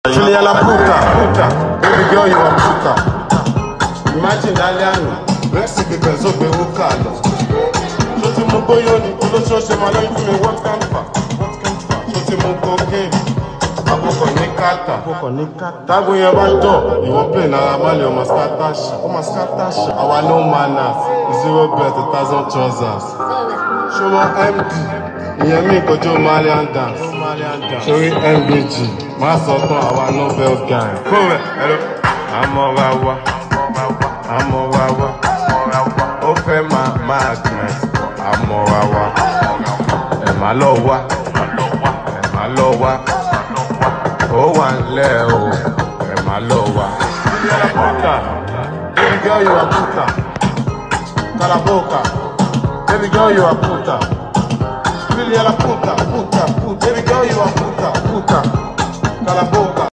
Julia la puta, baby girl you are puta. Imagine Daliano, Mexico penso pe ukalo. So ti mo boyo ni ko lo so se ma lẹ́yìn fún mi what can fa? So ti mo cocaine, aboko ni kata. Tago yẹn bá tọ̀, ìwọ play Naira Marley ọmọ scatter. Our no manners, 0 bet 1,000 trousers. Show my MD, ìyẹn mi kojú Malian dance. Sorry MBG, má sọ tán àwa Nobel gang. Kúrẹ̀, hello. Àmọ́ wa wá. Ó fẹ́ máa madness. Àmọ́ wa wá. Ẹ má lọ wá. Ó wà nílẹ̀ o. Ẹ má lọ wá. Baby girl you are puta. Calaboca. Baby girl you are puta. Julia la puta. Baby girl you are puta. Calaboca.